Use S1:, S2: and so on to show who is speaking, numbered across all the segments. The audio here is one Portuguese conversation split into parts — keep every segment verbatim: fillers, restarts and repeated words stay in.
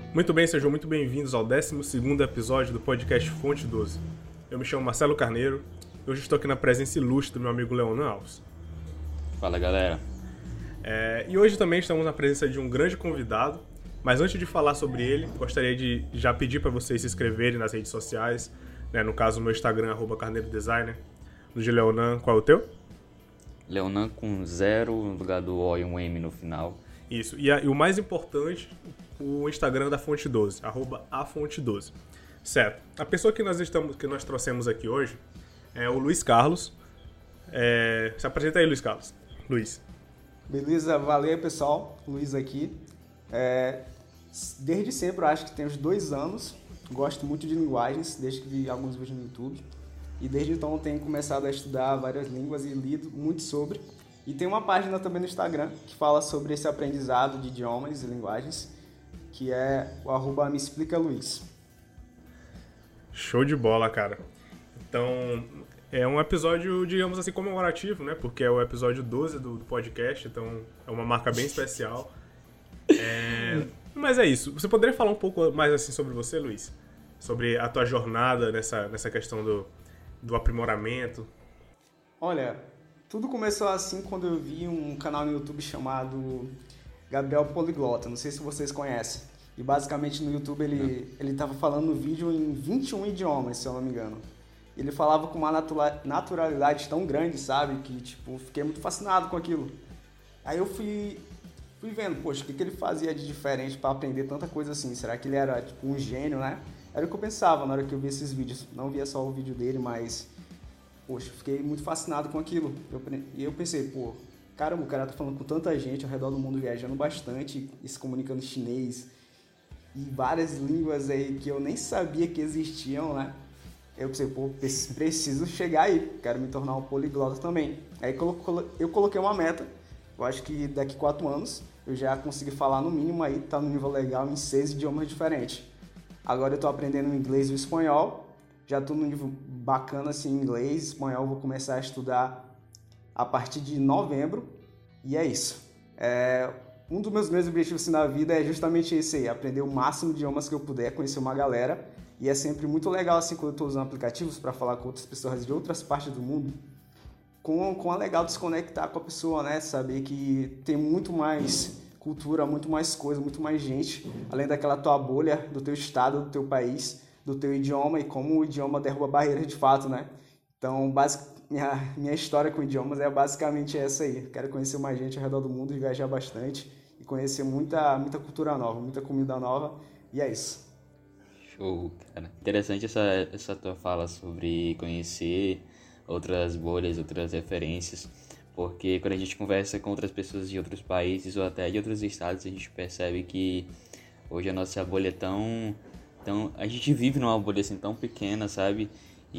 S1: Muito bem, sejam muito bem-vindos ao décimo segundo episódio do podcast Fonte doze. Eu me chamo Marcelo Carneiro e hoje estou aqui na presença ilustre do meu amigo Leonan Alves.
S2: Fala, galera.
S1: É, e hoje também estamos na presença de um grande convidado, mas antes de falar sobre ele, gostaria de já pedir para vocês se inscreverem nas redes sociais, né? No caso, no Instagram, arroba Carneiro Designer, no de Leonan, qual é o teu?
S2: Leonan com zero no lugar do O e um M no final.
S1: Isso, e, a, e o mais importante, o Instagram da Fonte doze, arroba a Fonte doze. Certo, a pessoa que nós, estamos, que nós trouxemos aqui hoje é o Luiz Carlos. É, se apresenta aí, Luiz Carlos. Luiz.
S3: Beleza, valeu pessoal, Luiz aqui. É, desde sempre, eu acho que tem uns dois anos, gosto muito de linguagens, desde que vi alguns vídeos no YouTube. E desde então tenho começado a estudar várias línguas e lido muito sobre. E tem uma página também no Instagram que fala sobre esse aprendizado de idiomas e linguagens, que é o arroba me explica Luiz.
S1: Show de bola, cara. Então, é um episódio, digamos assim, comemorativo, né? Porque é o episódio doze do, do podcast, então é uma marca bem especial. É... Mas é isso. Você poderia falar um pouco mais assim sobre você, Luiz? Sobre a tua jornada nessa, nessa questão do, do aprimoramento?
S3: Olha, tudo começou assim quando eu vi um canal no YouTube chamado Gabriel Poliglota, não sei se vocês conhecem. E basicamente no YouTube ele ele estava falando no vídeo em vinte e um idiomas, se eu não me engano. Ele falava com uma natura- naturalidade tão grande, sabe? Que tipo, fiquei muito fascinado com aquilo. Aí eu fui, fui vendo, poxa, o que, que ele fazia de diferente para aprender tanta coisa assim? Será que ele era tipo um gênio, né? Era o que eu pensava na hora que eu vi esses vídeos. Não via só o vídeo dele, mas... Poxa, fiquei muito fascinado com aquilo. Eu, e eu pensei, pô, caramba, o cara tá falando com tanta gente ao redor do mundo, viajando bastante e se comunicando em chinês e várias línguas aí que eu nem sabia que existiam, né? Eu pensei, pô, preciso chegar aí, quero me tornar um poliglota também. Aí eu coloquei uma meta, eu acho que daqui quatro anos eu já consegui falar no mínimo aí, tá no nível legal em seis idiomas diferentes. Agora eu tô aprendendo o inglês e o espanhol. Já estou no nível bacana assim, em inglês, espanhol, vou começar a estudar a partir de novembro. E é isso. É, um dos meus grandes objetivos assim, na vida é justamente esse aí, aprender o máximo de idiomas que eu puder, conhecer uma galera. E é sempre muito legal assim, quando eu estou usando aplicativos para falar com outras pessoas de outras partes do mundo. Com, com é legal desconectar com a pessoa, né? Saber que tem muito mais cultura, muito mais coisa, muito mais gente, além daquela tua bolha do teu estado, do teu país, do teu idioma e como o idioma derruba barreiras de fato, né? Então, basic... minha, minha história com idiomas é basicamente essa aí. Quero conhecer mais gente ao redor do mundo, viajar bastante e conhecer muita, muita cultura nova, muita comida nova, e é isso.
S2: Show, cara. Interessante essa, essa tua fala sobre conhecer outras bolhas, outras referências, porque quando a gente conversa com outras pessoas de outros países ou até de outros estados, a gente percebe que hoje a nossa bolha é tão... Então, a gente vive numa bolha assim tão pequena, sabe?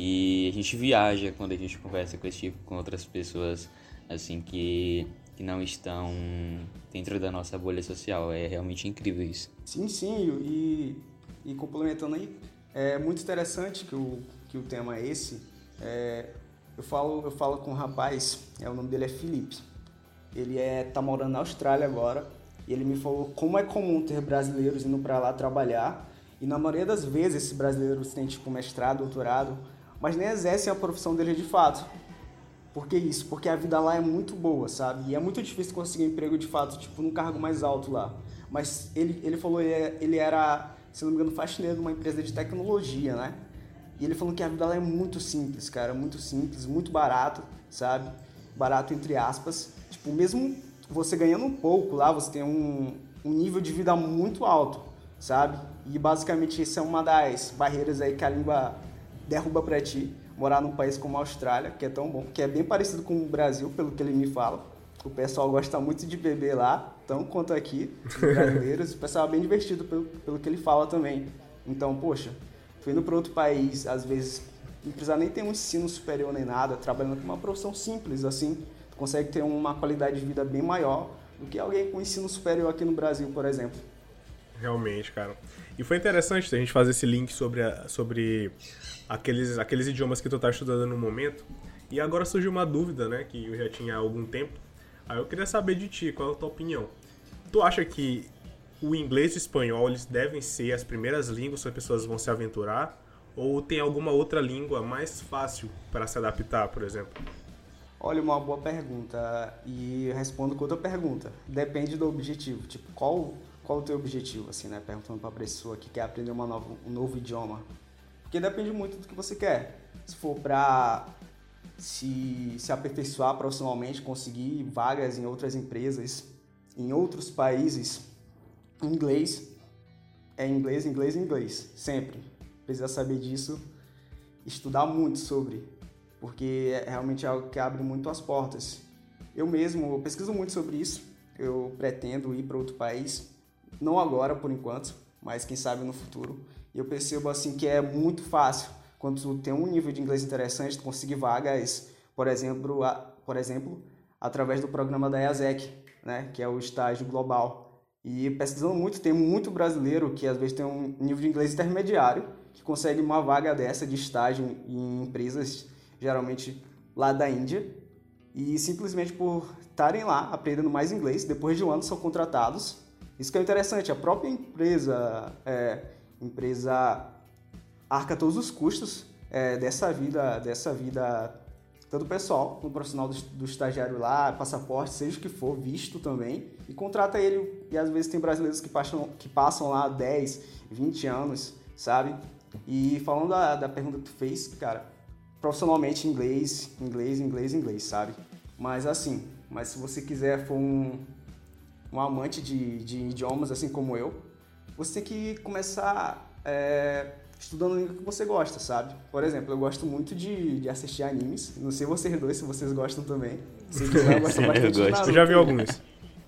S2: E a gente viaja quando a gente conversa com esse tipo, com outras pessoas, assim, que, que não estão dentro da nossa bolha social. É realmente incrível isso.
S3: Sim, sim. E, e complementando aí, é muito interessante que o, que o tema é esse. É, eu, falo, eu falo com um rapaz, é, o nome dele é Felipe. Ele é, tá morando na Austrália agora. E ele me falou como é comum ter brasileiros indo para lá trabalhar. E na maioria das vezes, esses brasileiros têm tipo mestrado, doutorado, mas nem exercem a profissão deles de fato. Por que isso? Porque a vida lá é muito boa, sabe? E é muito difícil conseguir um emprego de fato, tipo, num cargo mais alto lá. Mas ele, ele falou, que ele era, se não me engano, faxineiro de uma empresa de tecnologia, né? E ele falou que a vida lá é muito simples, cara, muito simples, muito barato, sabe? Barato entre aspas. Tipo, mesmo você ganhando um pouco lá, você tem um, um nível de vida muito alto, sabe? E basicamente isso é uma das barreiras aí que a língua derruba pra ti. Morar num país como a Austrália, que é tão bom, que é bem parecido com o Brasil, pelo que ele me fala. O pessoal gosta muito de beber lá, tão quanto aqui, os brasileiros. O pessoal é bem divertido pelo, pelo que ele fala também. Então, poxa, fui indo para outro país, às vezes não precisa nem ter um ensino superior nem nada, trabalhando com uma profissão simples, assim, tu consegue ter uma qualidade de vida bem maior do que alguém com ensino superior aqui no Brasil, por exemplo.
S1: Realmente, cara. E foi interessante a gente fazer esse link sobre, a, sobre aqueles, aqueles idiomas que tu tá estudando no momento. E agora surgiu uma dúvida, né, que eu já tinha há algum tempo. Aí eu queria saber de ti, qual é a tua opinião. Tu acha que o inglês e o espanhol eles devem ser as primeiras línguas que as pessoas vão se aventurar? Ou tem alguma outra língua mais fácil para se adaptar, por exemplo?
S3: Olha, uma boa pergunta. E eu respondo com outra pergunta. Depende do objetivo. Tipo, qual, qual o teu objetivo, assim, né? Perguntando para a pessoa que quer aprender uma nova, um novo idioma. Porque depende muito do que você quer. Se for para se, se aperfeiçoar profissionalmente, conseguir vagas em outras empresas, em outros países, inglês é inglês, inglês, inglês. Sempre. Precisa saber disso, estudar muito sobre, porque é realmente algo que abre muito as portas. Eu mesmo eu pesquiso muito sobre isso, eu pretendo ir para outro país, não agora por enquanto, mas quem sabe no futuro. E eu percebo assim que é muito fácil, quando tu tem um nível de inglês interessante, tu conseguir vagas, por exemplo, a, por exemplo através do programa da EASEC, né, que é o estágio global. E pesquisando muito, tem muito brasileiro que às vezes tem um nível de inglês intermediário, que consegue uma vaga dessa de estágio em empresas, geralmente lá da Índia, e simplesmente por estarem lá aprendendo mais inglês, depois de um ano são contratados. Isso que é interessante, a própria empresa, é, empresa arca todos os custos é, dessa vida, dessa vida, tanto pessoal, no profissional do, do estagiário lá, passaporte, seja o que for, visto também, e contrata ele, e às vezes tem brasileiros que passam, que passam lá dez, vinte anos, sabe? E falando da, da pergunta que tu fez, cara, profissionalmente inglês, inglês, inglês, inglês, sabe? Mas assim, mas se você quiser for um, um amante de, de idiomas, assim como eu, você tem que começar é, estudando a língua que você gosta, sabe? Por exemplo, eu gosto muito de, de assistir animes, não sei vocês dois, se vocês gostam também. Se quiser, eu gosto bastante de Naruto.
S1: Eu já vi alguns.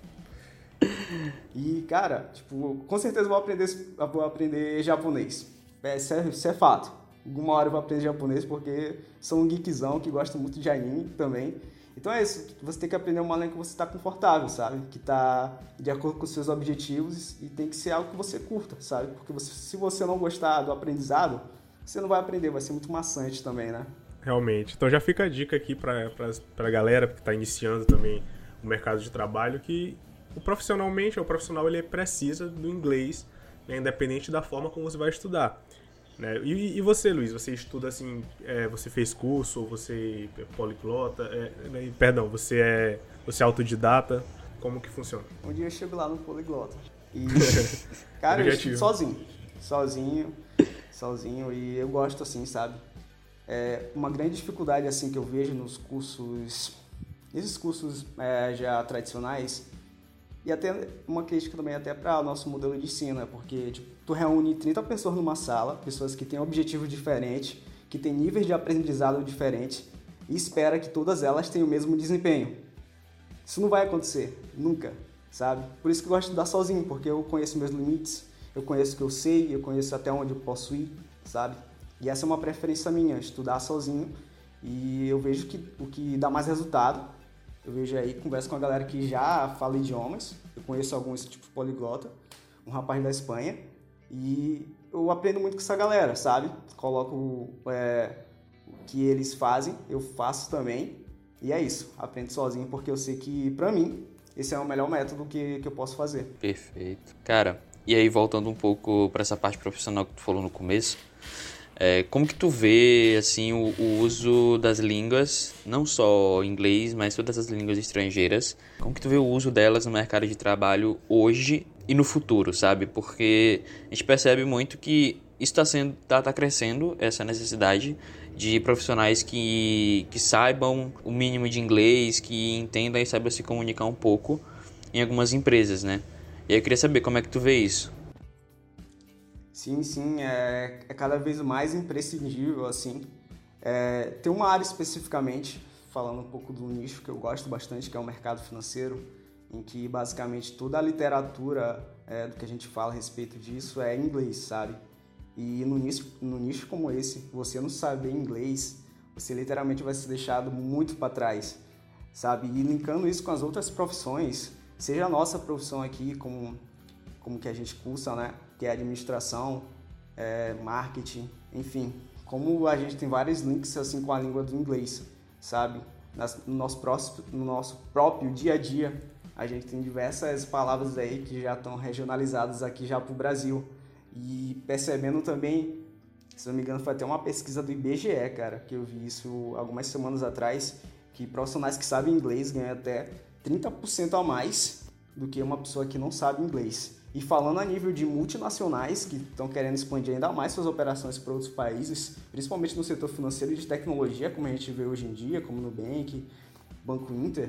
S3: E, cara, tipo, com certeza vou aprender, vou aprender japonês. É, isso, é, isso é fato. Alguma hora eu vou aprender japonês porque sou um geekzão que gosta muito de anime também. Então é isso, você tem que aprender uma língua que você está confortável, sabe? Que está de acordo com os seus objetivos e tem que ser algo que você curta, sabe? Porque você, se você não gostar do aprendizado, você não vai aprender, vai ser muito maçante também, né?
S1: Realmente. Então já fica a dica aqui para a galera que está iniciando também o mercado de trabalho, que o profissionalmente, o profissional ele precisa do inglês, né, independente da forma como você vai estudar. Né? E, e você, Luiz, você estuda assim, é, você fez curso, ou você é poliglota, é, né, perdão, você é, você é autodidata, como que funciona?
S3: Um dia eu chego lá no poliglota e, cara, eu estudo sozinho, sozinho, sozinho e eu gosto assim, sabe? É uma grande dificuldade assim que eu vejo nos cursos, esses cursos é, já tradicionais, e até uma crítica também até para o nosso modelo de ensino, né? Porque tipo, tu reúne trinta pessoas numa sala, pessoas que têm objetivos diferentes, que têm níveis de aprendizado diferentes, e espera que todas elas tenham o mesmo desempenho. Isso não vai acontecer, nunca, sabe? Por isso que eu gosto de estudar sozinho, porque eu conheço meus limites, eu conheço o que eu sei, eu conheço até onde eu posso ir, sabe? E essa é uma preferência minha, estudar sozinho, e eu vejo que o que dá mais resultado. Eu vejo aí, converso com a galera que já fala idiomas, eu conheço alguns tipo poliglota, um rapaz da Espanha, e eu aprendo muito com essa galera, sabe? Coloco é, o que eles fazem, eu faço também, e é isso, aprendo sozinho, porque eu sei que, pra mim, esse é o melhor método que, que eu posso fazer.
S2: Perfeito. Cara, e aí voltando um pouco pra essa parte profissional que tu falou no começo, É, como que tu vê assim, o, o uso das línguas, não só inglês, mas todas as línguas estrangeiras, como que tu vê o uso delas no mercado de trabalho hoje e no futuro, sabe? Porque a gente percebe muito que isso está sendo, tá, tá crescendo, essa necessidade de profissionais que, que saibam o mínimo de inglês, que entendam e saibam se comunicar um pouco em algumas empresas, né? E aí eu queria saber como é que tu vê isso.
S3: Sim, sim, é, é cada vez mais imprescindível, assim. É, tem uma área especificamente, falando um pouco do nicho que eu gosto bastante, que é o mercado financeiro, em que basicamente toda a literatura é, do que a gente fala a respeito disso é em inglês, sabe? E no nicho, no nicho como esse, você não saber inglês, você literalmente vai ser deixado muito para trás, sabe? E linkando isso com as outras profissões, seja a nossa profissão aqui, como, como que a gente cursa, né? Que é administração, é, marketing, enfim. Como a gente tem vários links assim com a língua do inglês, sabe? Nas, no, nosso próximo, no nosso próprio dia a dia, a gente tem diversas palavras aí que já estão regionalizadas aqui já para o Brasil. E percebendo também, se não me engano, foi até uma pesquisa do I B G E, cara, que eu vi isso algumas semanas atrás, que profissionais que sabem inglês ganham até trinta por cento a mais do que uma pessoa que não sabe inglês. E falando a nível de multinacionais que estão querendo expandir ainda mais suas operações para outros países, principalmente no setor financeiro e de tecnologia, como a gente vê hoje em dia, como Nubank, Banco Inter,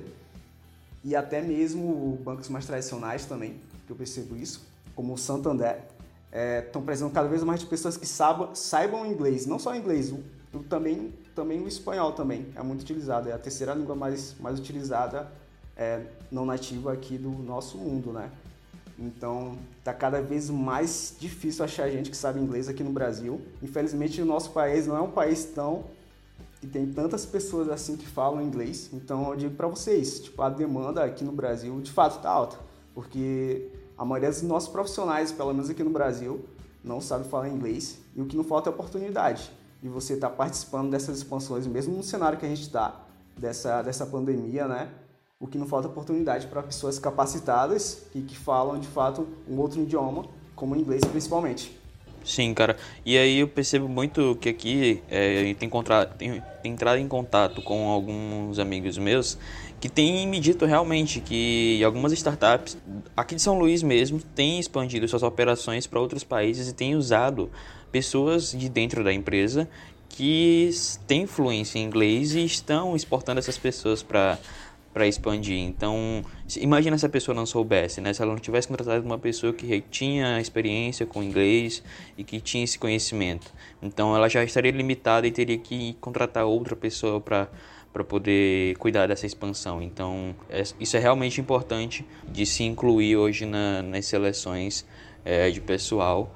S3: e até mesmo bancos mais tradicionais também, que eu percebo isso, como o Santander, estão é, precisando cada vez mais de pessoas que saibam, saibam inglês, não só inglês, o, o, também, também o espanhol também é muito utilizado, é a terceira língua mais, mais utilizada é, não nativa aqui do nosso mundo, né? Então, tá cada vez mais difícil achar gente que sabe inglês aqui no Brasil. Infelizmente, o nosso país não é um país tão que tem tantas pessoas assim que falam inglês. Então, eu digo para vocês, tipo, a demanda aqui no Brasil, de fato, tá alta, porque a maioria dos nossos profissionais, pelo menos aqui no Brasil, não sabe falar inglês, e o que não falta é oportunidade. E você estar tá participando dessas expansões, mesmo no cenário que a gente está, dessa, dessa pandemia, né? O que não falta é oportunidade para pessoas capacitadas e que falam, de fato, um outro idioma, como o inglês principalmente.
S2: Sim, cara. E aí eu percebo muito que aqui é, tem, contra... tem entrado em contato com alguns amigos meus que têm me dito realmente que algumas startups aqui de São Luís mesmo têm expandido suas operações para outros países e têm usado pessoas de dentro da empresa que têm fluência em inglês e estão exportando essas pessoas para para expandir. Então, imagina se a pessoa não soubesse, né? Se ela não tivesse contratado uma pessoa que tinha experiência com inglês e que tinha esse conhecimento. Então, ela já estaria limitada e teria que contratar outra pessoa para para poder cuidar dessa expansão. Então, é, isso é realmente importante de se incluir hoje na, nas seleções é, de pessoal.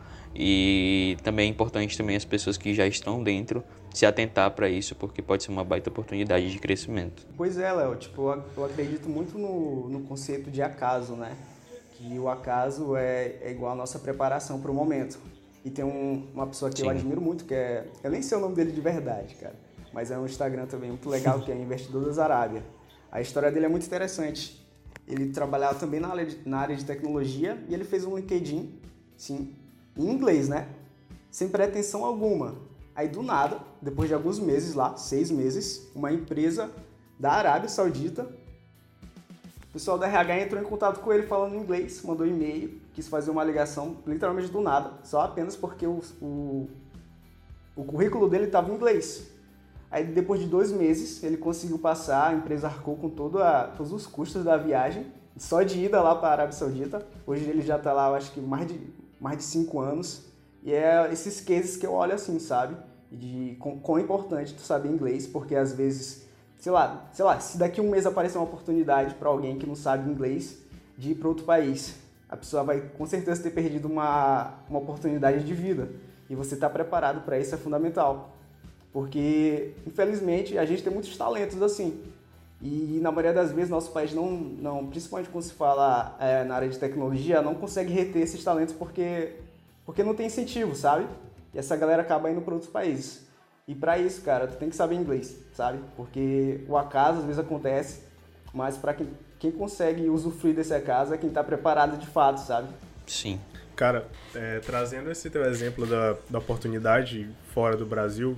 S2: E também é importante também as pessoas que já estão dentro se atentar para isso, porque pode ser uma baita oportunidade de crescimento.
S3: Pois é, Léo, tipo, eu acredito muito no, no conceito de acaso, né? Que o acaso é, é igual a nossa preparação para o momento. E tem um, uma pessoa que Sim. eu admiro muito, que é... Eu nem sei o nome dele de verdade, cara. Mas é um Instagram também muito legal, que é Investidor das Arábia. A história dele é muito interessante. Ele trabalhava também na área de, na área de tecnologia e ele fez um LinkedIn, sim, em inglês, né? Sem pretensão alguma. Aí, do nada, depois de alguns meses lá, seis meses, uma empresa da Arábia Saudita, o pessoal da R H entrou em contato com ele falando inglês, mandou e-mail, quis fazer uma ligação literalmente do nada, só apenas porque o, o, o currículo dele estava em inglês. Aí, depois de dois meses, ele conseguiu passar, a empresa arcou com todo a, todos os custos da viagem, só de ida lá para a Arábia Saudita. Hoje ele já está lá, eu acho que mais de, mais de cinco anos. E é esses cases que eu olho assim, sabe? De quão é importante tu saber inglês, porque às vezes, sei lá, sei lá, se daqui a um mês aparecer uma oportunidade para alguém que não sabe inglês de ir para outro país, a pessoa vai com certeza ter perdido uma, uma oportunidade de vida. E você estar preparado para isso é fundamental. Porque, infelizmente, a gente tem muitos talentos assim. E na maioria das vezes nosso país não, não principalmente quando se fala é, na área de tecnologia, não consegue reter esses talentos porque, porque não tem incentivo, sabe? E essa galera acaba indo para outros países. E para isso, cara, tu tem que saber inglês, sabe? Porque o acaso às vezes acontece, mas para quem, quem consegue usufruir desse acaso é quem tá preparado de fato, sabe?
S2: Sim.
S1: Cara, é, trazendo esse teu exemplo da, da oportunidade fora do Brasil,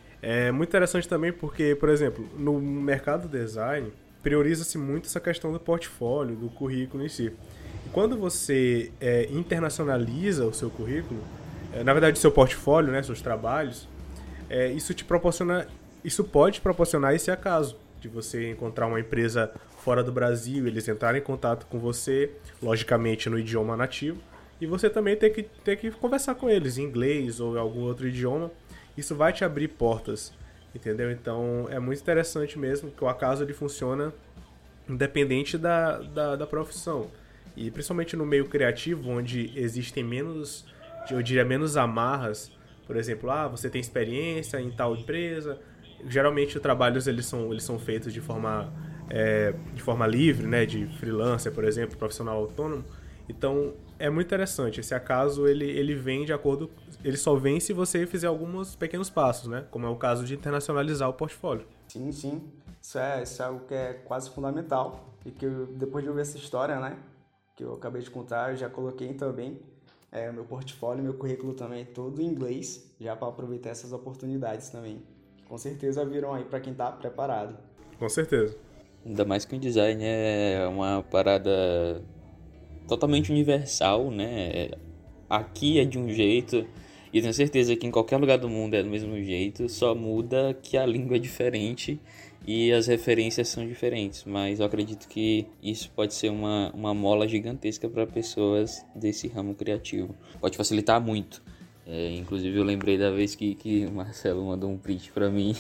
S1: é muito interessante também porque, por exemplo, no mercado design, prioriza-se muito essa questão do portfólio, do currículo em si. E quando você é, internacionaliza o seu currículo, na verdade, seu portfólio, né, seus trabalhos, é, isso te proporciona, isso pode proporcionar esse acaso de você encontrar uma empresa fora do Brasil, eles entrarem em contato com você, logicamente no idioma nativo, e você também ter que, ter que conversar com eles em inglês ou em algum outro idioma. Isso vai te abrir portas, entendeu? Então é muito interessante mesmo que o acaso ele funciona independente da, da, da profissão. E principalmente no meio criativo, onde existem menos... eu diria menos amarras, por exemplo, ah, você tem experiência em tal empresa. Geralmente os trabalhos eles são, eles são feitos de forma, é, de forma livre, né, de freelancer, por exemplo, profissional autônomo. Então é muito interessante, esse acaso ele, ele vem de acordo, ele só vem se você fizer alguns pequenos passos, né, como é o caso de internacionalizar o portfólio.
S3: Sim, sim. Isso é, isso é algo que é quase fundamental e que eu, depois de ouvir essa história, né, que eu acabei de contar, eu já coloquei também é, meu portfólio, meu currículo também todo em inglês, já para aproveitar essas oportunidades também, que com certeza viram aí para quem está preparado.
S1: Com certeza.
S2: Ainda mais que o design é uma parada totalmente universal, né? Aqui é de um jeito, e tenho certeza que em qualquer lugar do mundo é do mesmo jeito, só muda que a língua é diferente e as referências são diferentes, mas eu acredito que isso pode ser uma, uma mola gigantesca para pessoas desse ramo criativo. Pode facilitar muito. É, inclusive eu lembrei da vez que, que o Marcelo mandou um print pra mim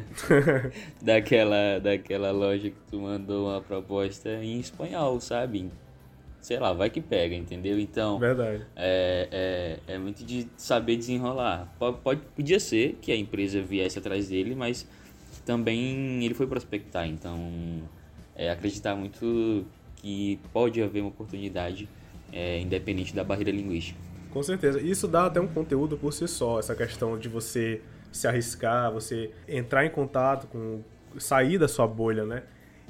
S2: daquela, daquela loja que tu mandou uma proposta em espanhol, sabe? Sei lá, vai que pega, entendeu? Então,
S1: Verdade.
S2: É, é, é muito de saber desenrolar. Pode, pode, podia ser que a empresa viesse atrás dele, mas também ele foi prospectar. Então, é, acreditar muito que pode haver uma oportunidade é, independente da barreira linguística.
S1: Com certeza. Isso dá até um conteúdo por si só, essa questão de você se arriscar, você entrar em contato com... sair da sua bolha, né?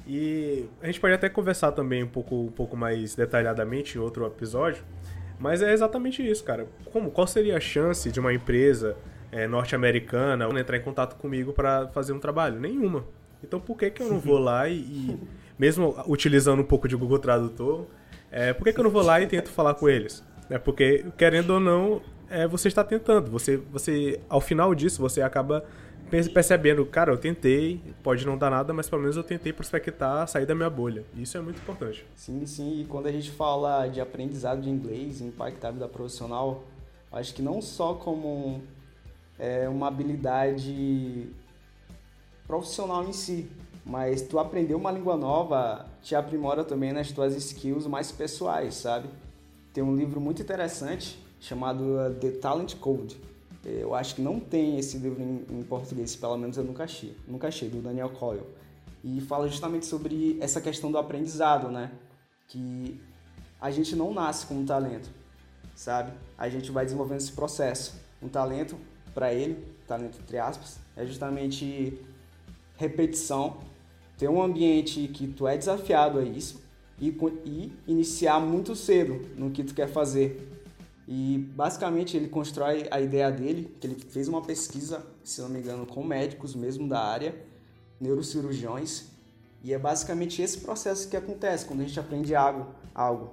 S1: E a gente pode até conversar também um pouco, um pouco mais detalhadamente em outro episódio, mas é exatamente isso, cara. Como, qual seria a chance de uma empresa é, norte-americana entrar em contato comigo para fazer um trabalho? Nenhuma. Então por que que eu não vou lá e, e mesmo utilizando um pouco de Google Tradutor, é, por que que eu não vou lá e tento falar com eles? É porque, querendo ou não, é, você está tentando. Você, você, ao final disso, você acaba percebendo, cara, eu tentei, pode não dar nada, mas pelo menos eu tentei prospectar, sair da minha bolha. Isso é muito importante.
S3: Sim, sim. E quando a gente fala de aprendizado de inglês, impactar a vida profissional, acho que não só como é, uma habilidade profissional em si, mas tu aprender uma língua nova te aprimora também nas tuas skills mais pessoais, sabe? Tem um livro muito interessante chamado The Talent Code. Eu acho que não tem esse livro em, em português, pelo menos eu nunca achei, nunca achei, do Daniel Coyle. E fala justamente sobre essa questão do aprendizado, né? Que a gente não nasce com um talento, sabe? A gente vai desenvolvendo esse processo. Um talento, para ele, talento entre aspas, é justamente repetição, ter um ambiente que tu é desafiado a isso, E, e iniciar muito cedo no que tu quer fazer. E basicamente ele constrói a ideia dele, que ele fez uma pesquisa, se não me engano, com médicos mesmo da área, neurocirurgiões, e é basicamente esse processo que acontece quando a gente aprende algo. algo.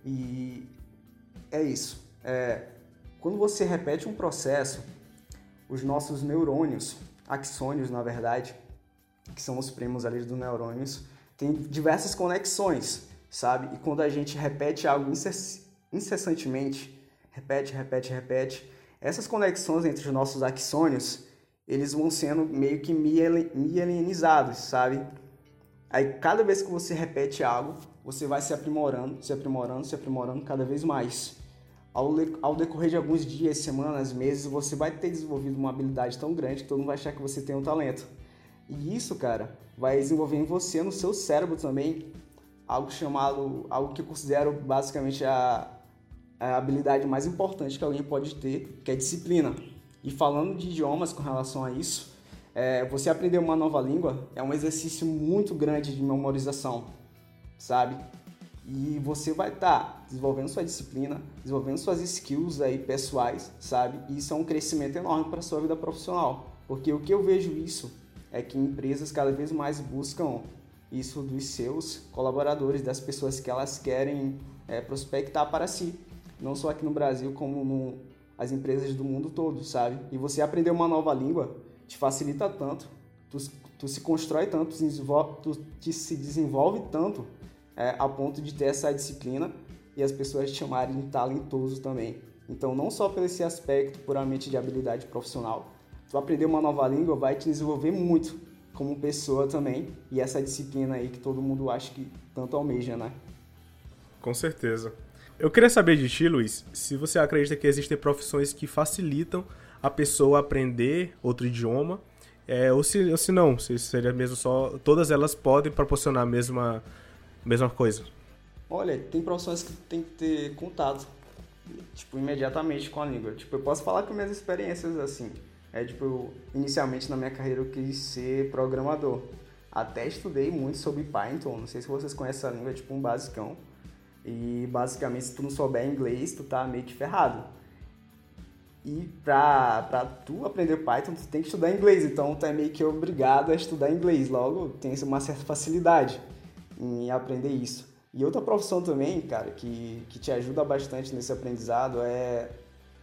S3: E é isso. É, quando você repete um processo, os nossos neurônios, axônios na verdade, que são os primos ali dos neurônios, tem diversas conexões, sabe? E quando a gente repete algo incess- incessantemente, repete, repete, repete, essas conexões entre os nossos axônios, eles vão sendo meio que mielinizados, sabe? Aí cada vez que você repete algo, você vai se aprimorando, se aprimorando, se aprimorando cada vez mais. Ao, le- ao decorrer de alguns dias, semanas, meses, você vai ter desenvolvido uma habilidade tão grande que todo mundo vai achar que você tem um talento. E isso, cara, vai desenvolver em você, no seu cérebro também, algo chamado, algo que eu considero basicamente a, a habilidade mais importante que alguém pode ter, que é disciplina. E falando de idiomas com relação a isso, é, você aprender uma nova língua é um exercício muito grande de memorização, sabe? E você vai estar tá desenvolvendo sua disciplina, desenvolvendo suas skills aí pessoais, sabe? E isso é um crescimento enorme para a sua vida profissional. Porque o que eu vejo isso é que empresas cada vez mais buscam isso dos seus colaboradores, das pessoas que elas querem é, prospectar para si. Não só aqui no Brasil, como no, as empresas do mundo todo, sabe? E você aprender uma nova língua te facilita tanto, tu, tu se constrói tanto, tu, desenvolve, tu te se desenvolve tanto é, a ponto de ter essa disciplina e as pessoas te chamarem de talentoso também. Então, não só por esse aspecto puramente de habilidade profissional, tu aprender uma nova língua vai te desenvolver muito como pessoa também, e essa disciplina aí que todo mundo acha que tanto almeja, né?
S1: Com certeza. Eu queria saber de ti, Luiz, se você acredita que existem profissões que facilitam a pessoa aprender outro idioma, é, ou, se, ou se não, se seria mesmo só... Todas elas podem proporcionar a mesma, mesma coisa.
S3: Olha, tem profissões que tem que ter contato, tipo, imediatamente com a língua. Tipo, eu posso falar com minhas experiências, assim. É, tipo, eu, inicialmente na minha carreira eu quis ser programador. até estudei muito sobre Python, não sei se vocês conhecem essa língua, é tipo um basicão. E basicamente se tu não souber inglês, tu tá meio que ferrado. E pra, pra tu aprender Python, tu tem que estudar inglês, então tu é meio que obrigado a estudar inglês, logo tem uma certa facilidade em aprender isso. E outra profissão também, cara, que, que te ajuda bastante nesse aprendizado é,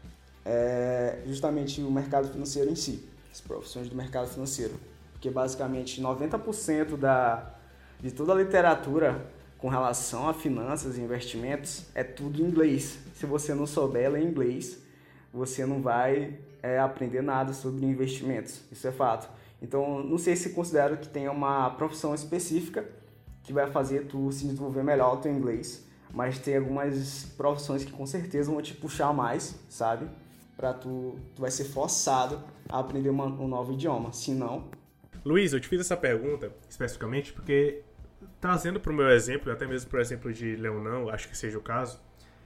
S3: é justamente o mercado financeiro em si, as profissões do mercado financeiro. Porque basicamente noventa por cento da, de toda a literatura com relação a finanças e investimentos é tudo em inglês. Se você não souber ler inglês, você não vai é, aprender nada sobre investimentos, isso é fato. Então, não sei se considero que tenha uma profissão específica que vai fazer tu se desenvolver melhor o teu inglês, mas tem algumas profissões que com certeza vão te puxar mais, sabe? Pra tu, tu vai ser forçado a aprender uma, um novo idioma, se não...
S1: Luiz, eu te fiz essa pergunta especificamente porque, trazendo para o meu exemplo, até mesmo para o exemplo de Leonão, acho que seja o caso,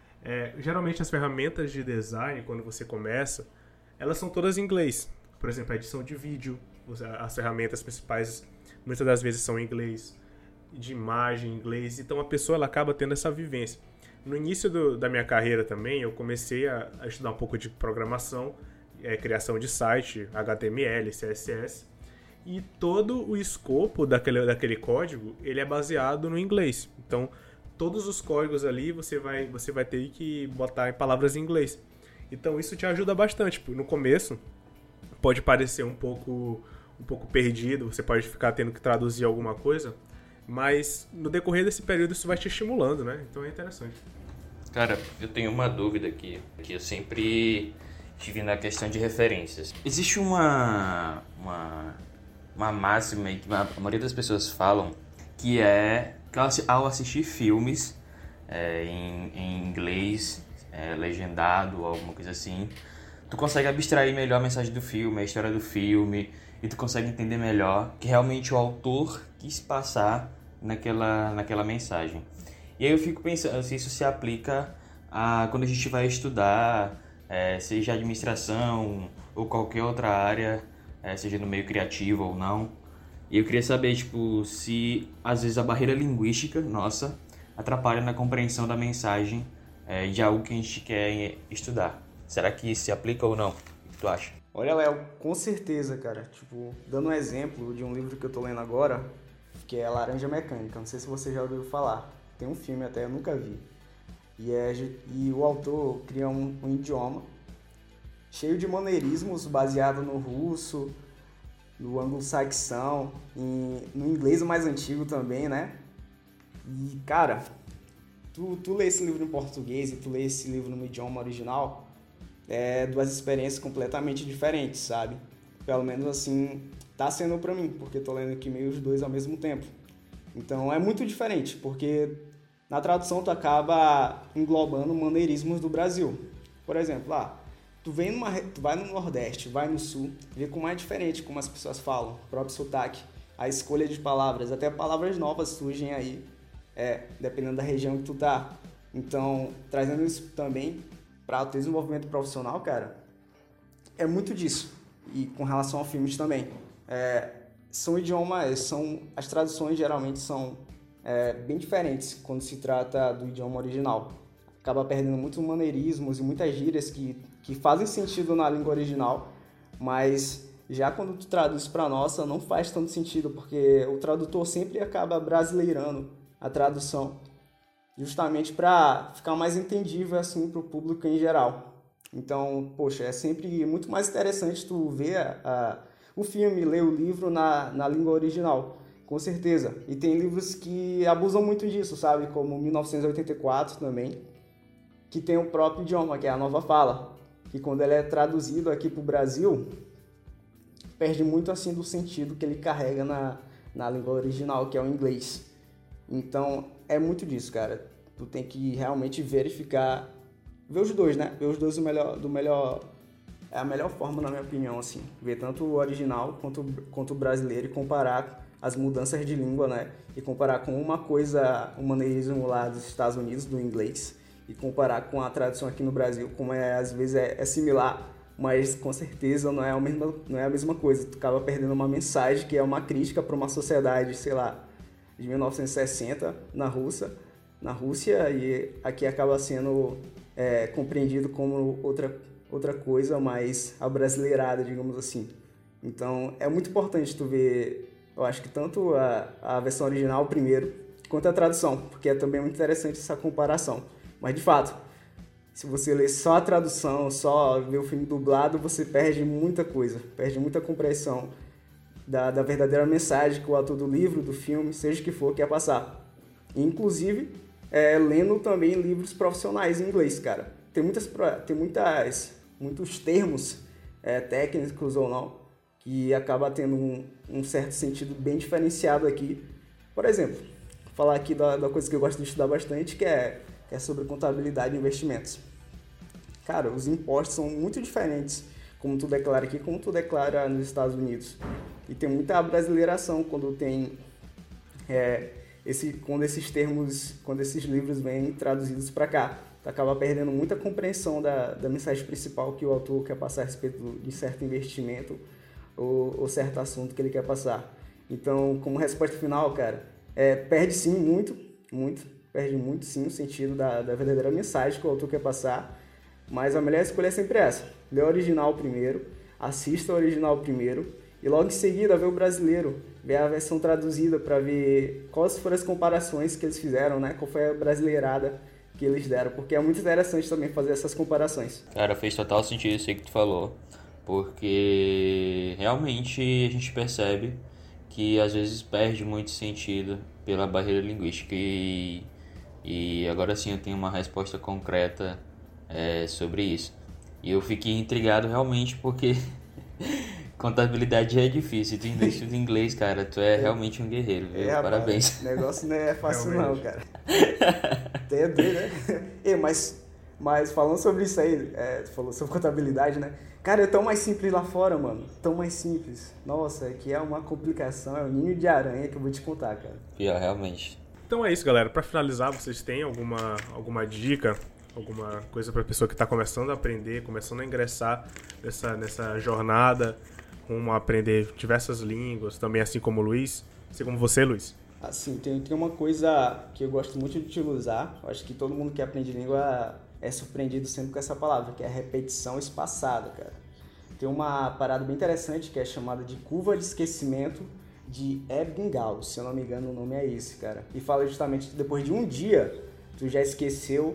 S1: é, geralmente as ferramentas de design, quando você começa, elas são todas em inglês. Por exemplo, a edição de vídeo, as ferramentas principais muitas das vezes são em inglês, de imagem em inglês, então a pessoa ela acaba tendo essa vivência. No início do, da minha carreira também, eu comecei a, a estudar um pouco de programação, é, criação de site, H T M L, C S S, e todo o escopo daquele, daquele código, ele é baseado no inglês. Então, todos os códigos ali você vai, você vai ter que botar em palavras em inglês. Então, isso te ajuda bastante. No começo, pode parecer um pouco, um pouco perdido, você pode ficar tendo que traduzir alguma coisa, mas no decorrer desse período isso vai te estimulando, né? Então é interessante.
S2: Cara, eu tenho uma dúvida aqui, que eu sempre tive na questão de referências. Existe uma, uma, uma máxima que a maioria das pessoas falam, que é que ao assistir filmes é, em, em inglês, é, legendado ou alguma coisa assim, tu consegue abstrair melhor a mensagem do filme, a história do filme, e tu consegue entender melhor que realmente o autor quis passar naquela, naquela mensagem. E aí eu fico pensando se isso se aplica a quando a gente vai estudar, é, seja administração ou qualquer outra área, é, seja no meio criativo ou não. E eu queria saber, tipo, se às vezes a barreira linguística, nossa, atrapalha na compreensão da mensagem é, de algo que a gente quer estudar. Será que isso se aplica ou não? O que tu acha?
S3: Olha, Léo, com certeza, cara. Tipo, dando um exemplo de um livro que eu tô lendo agora, que é Laranja Mecânica. Não sei se você já ouviu falar. Tem um filme até, eu nunca vi. E, é, e o autor cria um, um idioma cheio de maneirismos, baseado no russo, no anglo-saxão, em, no inglês mais antigo também, né? E, cara, tu, tu lê esse livro em português e tu lê esse livro no idioma original, é duas experiências completamente diferentes, sabe? Pelo menos assim, tá sendo pra mim, porque tô lendo aqui meio os dois ao mesmo tempo. Então é muito diferente, porque na tradução tu acaba englobando maneirismos do Brasil. Por exemplo, ah, tu, vem numa, tu vai no Nordeste, vai no Sul, vê como é diferente como as pessoas falam, o próprio sotaque, a escolha de palavras, até palavras novas surgem aí, é, dependendo da região que tu tá. Então, trazendo isso também para o teu desenvolvimento profissional, cara, é muito disso. E com relação a filmes também. É, são idiomas, são, as traduções geralmente são é, bem diferentes quando se trata do idioma original. Acaba perdendo muitos maneirismos e muitas gírias que, que fazem sentido na língua original, mas já quando tu traduz para a nossa não faz tanto sentido, porque o tradutor sempre acaba brasileirando a tradução, justamente para ficar mais entendível assim para o público em geral. Então, poxa, é sempre muito mais interessante tu ver a, a, o filme, ler o livro na, na língua original, com certeza. E tem livros que abusam muito disso, sabe? Como mil novecentos e oitenta e quatro também, que tem o próprio idioma, que é a nova fala, que quando ele é traduzido aqui para o Brasil, perde muito assim do sentido que ele carrega na, na língua original, que é o inglês. Então, é muito disso, cara. Tu tem que realmente verificar, ver os dois, né? Ver os dois do melhor, do melhor, é a melhor forma, na minha opinião, assim. Ver tanto o original quanto, quanto o brasileiro e comparar as mudanças de língua, né? E comparar com uma coisa, um maneirismo lá dos Estados Unidos, do inglês, e comparar com a tradução aqui no Brasil, como é, às vezes é, é similar, mas com certeza não é a mesma, não é a mesma coisa. Tu acaba perdendo uma mensagem que é uma crítica para uma sociedade, sei lá, de mil novecentos e sessenta na Rússia, na Rússia e aqui acaba sendo é, compreendido como outra, outra coisa mais abrasileirada, digamos assim. Então é muito importante tu ver, eu acho que tanto a, a versão original primeiro, quanto a tradução, porque é também muito interessante essa comparação. Mas de fato, se você ler só a tradução, só ver o filme dublado, você perde muita coisa, perde muita compreensão da, da verdadeira mensagem que o autor do livro, do filme, seja o que for, quer passar. Inclusive, é, lendo também livros profissionais em inglês, cara. Tem, muitas, tem muitas, muitos termos é, técnicos ou não, que acaba tendo um, um certo sentido bem diferenciado aqui. Por exemplo, vou falar aqui da, da coisa que eu gosto de estudar bastante, que é, que é sobre contabilidade e investimentos. Cara, os impostos são muito diferentes, como tu declara aqui, como tu declara nos Estados Unidos. E tem muita brasileiração quando tem é, esse, quando esses termos, quando esses livros vêm traduzidos para cá. Tu acaba perdendo muita compreensão da, da mensagem principal que o autor quer passar a respeito de certo investimento ou, ou certo assunto que ele quer passar. Então, como resposta final, cara, é, perde sim muito, muito, perde muito sim o sentido da, da verdadeira mensagem que o autor quer passar, mas a melhor escolha é sempre essa. Lê o original primeiro, assista o original primeiro e logo em seguida vê o brasileiro, vê a versão traduzida para ver quais foram as comparações que eles fizeram, né? Qual foi a brasileirada que eles deram, porque é muito interessante também fazer essas comparações.
S2: Cara, fez total sentido isso aí que tu falou, porque realmente a gente percebe que às vezes perde muito sentido pela barreira linguística e, e agora sim eu tenho uma resposta concreta é, sobre isso. E eu fiquei intrigado realmente porque contabilidade é difícil, tu ainda estuda inglês, cara, tu é, é realmente um guerreiro, viu?
S3: É,
S2: Parabéns.
S3: O negócio não é fácil não, cara. Tem doido, né? E, mas, mas falando sobre isso aí, é, tu falou sobre contabilidade, né? Cara, é tão mais simples lá fora, mano. Tão mais simples. Nossa, é que é uma complicação, é um ninho de aranha que eu vou te contar, cara.
S2: Pior, realmente.
S1: Então é isso, galera. Pra finalizar, vocês têm alguma, alguma dica, alguma coisa pra pessoa que tá começando a aprender, começando a ingressar nessa, nessa jornada, como aprender diversas línguas, também assim como o Luiz, assim como você, Luiz?
S3: Assim, tem, tem uma coisa que eu gosto muito de utilizar, eu acho que todo mundo que aprende língua é surpreendido sempre com essa palavra, que é a repetição espaçada, cara. Tem uma parada bem interessante que é chamada de curva de esquecimento de Ebbinghaus, se eu não me engano o nome é esse, cara. E fala justamente que depois de um dia, tu já esqueceu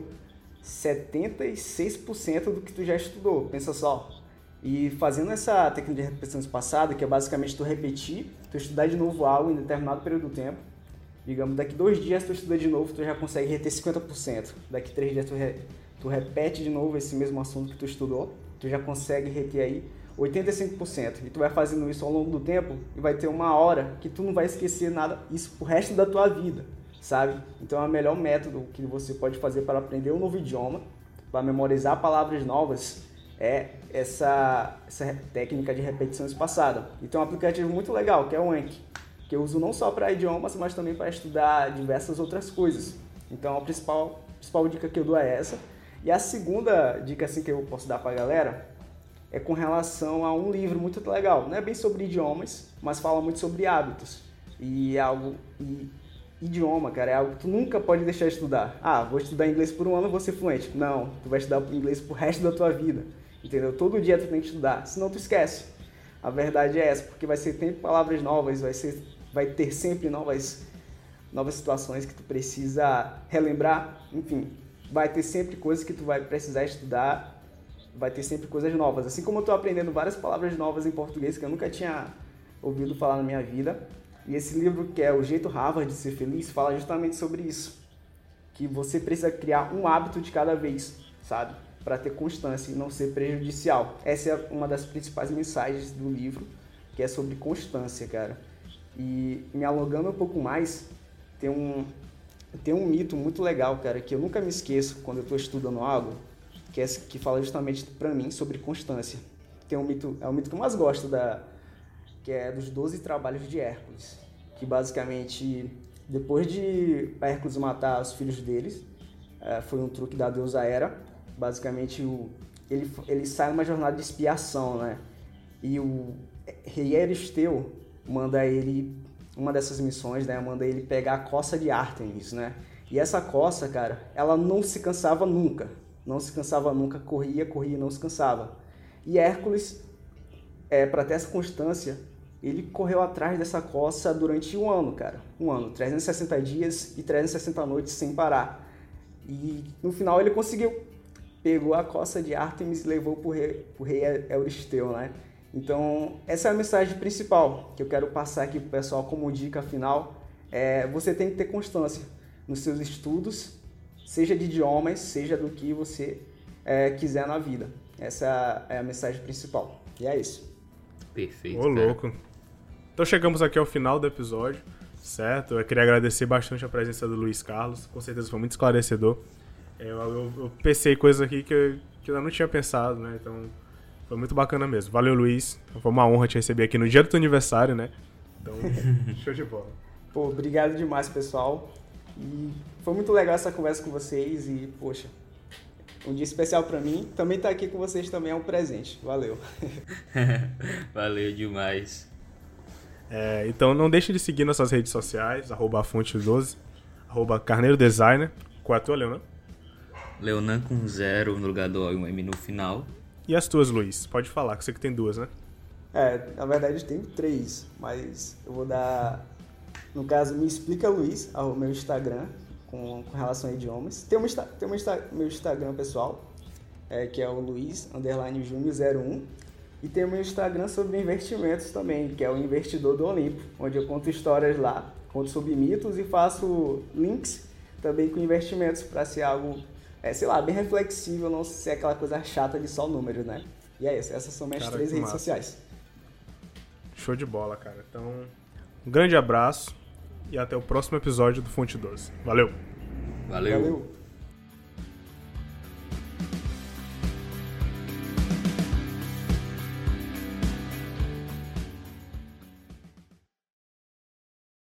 S3: setenta e seis por cento do que tu já estudou, pensa só. E fazendo essa técnica de repetição espaçada, que é basicamente tu repetir, tu estudar de novo algo em determinado período do tempo, digamos, daqui dois dias tu estuda de novo, tu já consegue reter cinquenta por cento. Daqui três dias tu, re, tu repete de novo esse mesmo assunto que tu estudou, tu já consegue reter aí oitenta e cinco por cento. E tu vai fazendo isso ao longo do tempo e vai ter uma hora que tu não vai esquecer nada, isso pro resto da tua vida, sabe? Então é o melhor método que você pode fazer para aprender um novo idioma, para memorizar palavras novas, é essa, essa técnica de repetição espaçada. E tem um aplicativo muito legal, que é o Anki, que eu uso não só para idiomas, mas também para estudar diversas outras coisas. Então a principal, principal dica que eu dou é essa. E a segunda dica assim, que eu posso dar para a galera é com relação a um livro muito legal. Não é bem sobre idiomas, mas fala muito sobre hábitos. E é algo... E, idioma, cara, é algo que tu nunca pode deixar de estudar. Ah, vou estudar inglês por um ano, vou ser fluente. Não, tu vai estudar inglês pro resto da tua vida. Entendeu? Todo dia tu tem que estudar, senão tu esquece. A verdade é essa, porque vai ser sempre palavras novas, vai, ser, vai ter sempre novas, novas situações que tu precisa relembrar. Enfim, vai ter sempre coisas que tu vai precisar estudar, vai ter sempre coisas novas. Assim como eu tô aprendendo várias palavras novas em português que eu nunca tinha ouvido falar na minha vida. E esse livro, que é O Jeito Harvard de Ser Feliz, fala justamente sobre isso. Que você precisa criar um hábito de cada vez, sabe? Para ter constância e não ser prejudicial. Essa é uma das principais mensagens do livro, que é sobre constância, cara. E me alongando um pouco mais, tem um, tem um mito muito legal, cara, que eu nunca me esqueço quando eu estou estudando algo, que, é, que fala justamente para mim sobre constância. Tem um mito, é o mito que eu mais gosto, da, que é dos doze trabalhos de Hércules, que basicamente, depois de Hércules matar os filhos deles, foi um truque da deusa Hera. Basicamente, o, ele, ele sai numa jornada de expiação, né? E o rei Euristeu manda ele, uma dessas missões, né? Manda ele pegar a coça de Ártemis, né? E essa coça, cara, ela não se cansava nunca. Não se cansava nunca, corria, corria e não se cansava. E Hércules, é, para ter essa constância, ele correu atrás dessa coça durante um ano, cara. Um ano, trezentos e sessenta dias e trezentas e sessenta noites sem parar. E no final ele conseguiu. Pegou a coça de Ártemis e levou pro rei, pro rei Euristeu, né? Então, essa é a mensagem principal que eu quero passar aqui pro pessoal como dica final. É, você tem que ter constância nos seus estudos, seja de idiomas, seja do que você é, quiser na vida. Essa é a mensagem principal. E é isso.
S2: Perfeito.
S1: Ô, louco. Então chegamos aqui ao final do episódio, certo? Eu queria agradecer bastante a presença do Luiz Carlos. Com certeza foi muito esclarecedor. Eu, eu, eu pensei coisas aqui que eu, que eu não tinha pensado, né? Então foi muito bacana mesmo. Valeu, Luiz. Foi uma honra te receber aqui no dia do teu aniversário, né? Então, show de bola.
S3: Pô, obrigado demais, pessoal. E foi muito legal essa conversa com vocês e, poxa, um dia especial pra mim. Também estar aqui com vocês também é um presente. Valeu.
S2: Valeu demais.
S1: É, então não deixe de seguir nossas redes sociais, arroba fonte doze, arroba Carneiro Designer. Qual é a tua, Leonan?
S2: Leonan com zero no lugar do O e um M no final.
S1: E as tuas, Luiz? Pode falar, que você que tem duas, né?
S3: É, na verdade tem três, mas eu vou dar... No caso, me explica, Luiz, o meu Instagram com, com relação a idiomas. Tem o tem meu Instagram pessoal, é, que é o Luiz, underline Júnior zero um. E tem o meu Instagram sobre investimentos também, que é o Investidor do Olimpo, onde eu conto histórias lá, conto sobre mitos e faço links também com investimentos para ser algo, é, sei lá, bem reflexível, não ser aquela coisa chata de só números, né? E é isso, essas são minhas
S1: Cara,
S3: três redes
S1: massa.
S3: sociais.
S1: Show de bola, cara. Então, um grande abraço e até o próximo episódio do Fonte doze. Valeu!
S2: Valeu.
S3: Valeu.